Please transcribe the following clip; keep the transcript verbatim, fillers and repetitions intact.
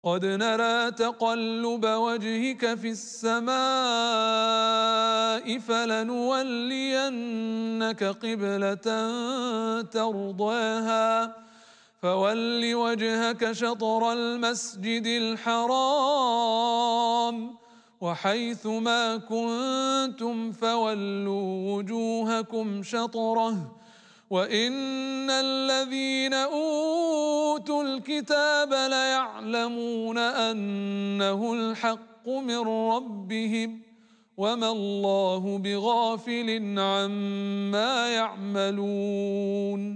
قد نرى تقلب وجهك في السماء فلنولينك قبلة ترضاها فول وجهك شطر المسجد الحرام وحيث ما كنتم فولوا وجوهكم شطره وإن الذين أوتوا الكتاب ليعلمون أنه الحق من ربهم وما الله بغافل عما يعملون.